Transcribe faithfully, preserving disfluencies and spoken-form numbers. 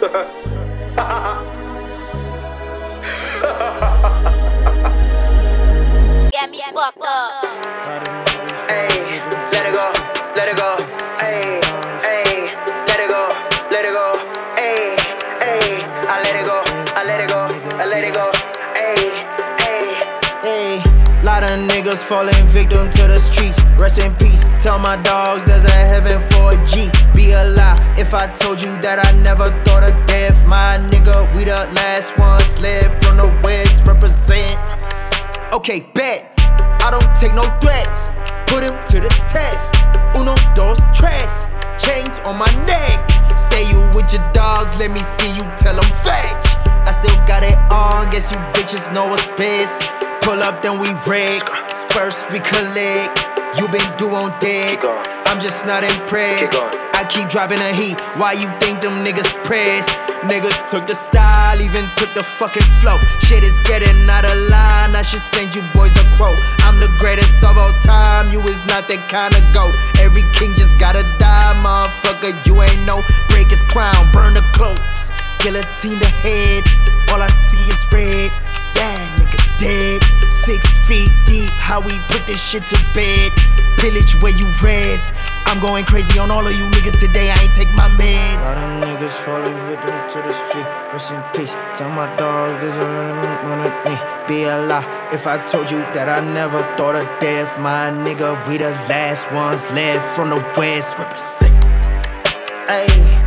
Get me fucked up. Hey, let it go, let it go. Hey, hey, let it go, let it go. Hey, hey, I let it go, I let it go, I let it go. Hey, hey, hey. Lot of niggas falling victim to the streets. Rest in peace. Tell my dogs there's a heaven for a G. Be a lie if I told you that I never thought of death. My nigga, we the last ones left from the west. Represent. Okay, bet. I don't take no threats. Put him to the test. Uno, dos, tres. Chains on my neck. Say you with your dogs, let me see you tell them fetch. I still got it on, guess you bitches know what's best. Pull up, then we wreck. First we collect. You been due on dead. I'm just not impressed. I keep dropping the heat. Why you think them niggas pressed? Niggas took the style, even took the fucking flow. Shit is getting out of line. I should send you boys a quote. I'm the greatest of all time. You is not that kind of goat. Every king just gotta die, motherfucker. You ain't no break his crown, burn the cloaks, guillotine the head. All I see is red. Yeah, nigga dead. Six feet deep, how we put this shit to bed. Pillage where you rest. I'm going crazy on all of you niggas today, I ain't take my meds. Lot of niggas falling victim to the street. Rest in peace. Tell my dogs there's a money. Be a lie if I told you that I never thought of death. My nigga, we the last ones left from the west. Represent. Ayy.